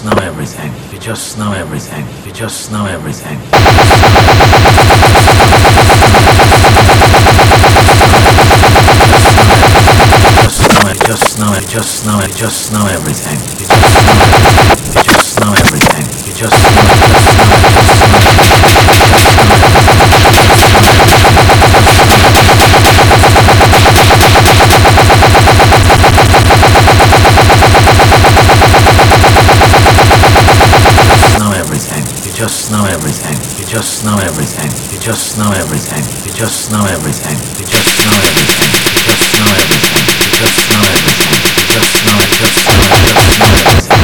know everything. You just know everything. You just know everything. Just know it, just know it, just know everything. You just know everything. You just know everything. You just know everything. You just know everything. You just know everything. You just know everything. You just know everything. You just know everything. You just know everything. You just know it. Just know it. Just know everything.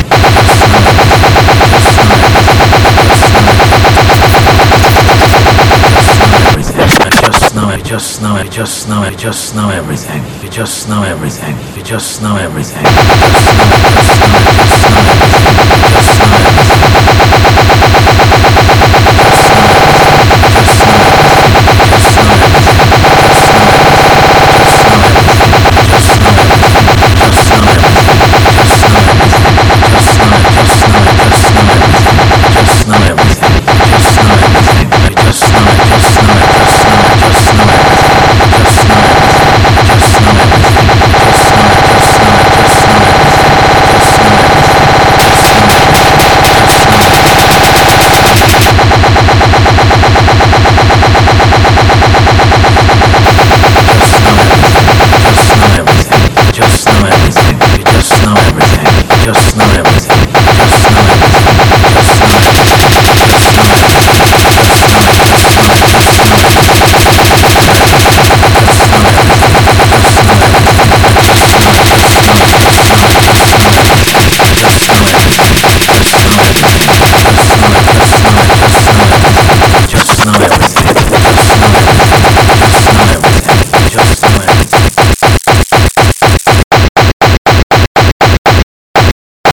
Just know it. Just know it. Just know everything. You just know everything. You just know everything. Just know everything. You just know everything. You just know everything.